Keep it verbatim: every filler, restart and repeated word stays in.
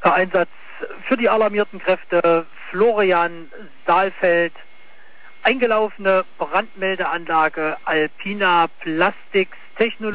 Einsatz für die alarmierten Kräfte Florian Saalfeld. Eingelaufene Brandmeldeanlage Alpina Plastics Technologie.